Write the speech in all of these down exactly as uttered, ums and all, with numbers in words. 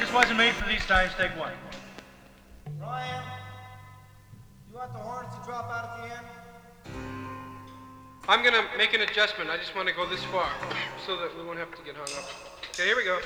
this wasn't made for these times, take one. Ryan, you want the horns to drop out at the end? I'm gonna make an adjustment. I just want to go this far so that we won't have to get hung up. Okay, here we go.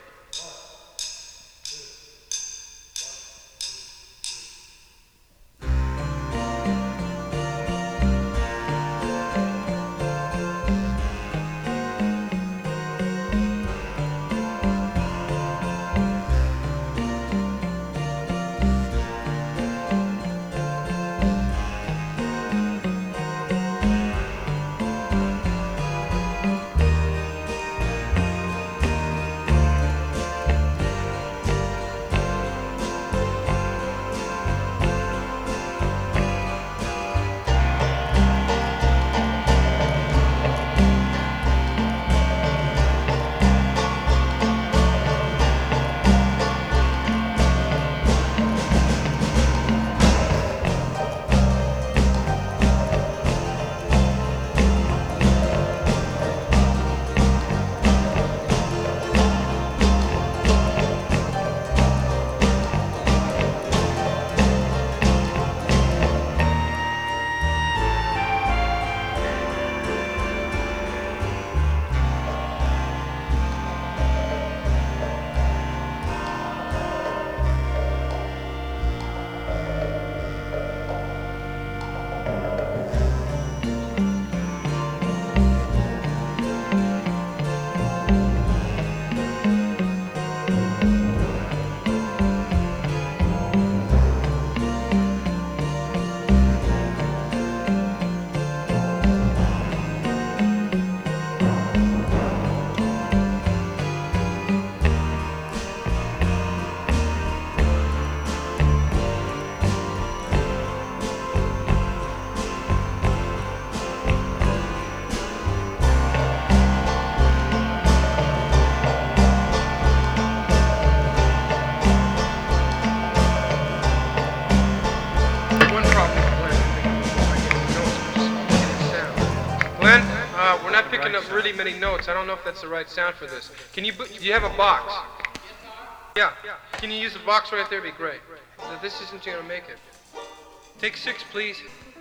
Glenn, uh, we're not picking up really many notes. I don't know if that's the right sound for this. Can you, do you have a box? Yeah. Can you use the box right there? It'd be great. This isn't going to make it. Take six, please.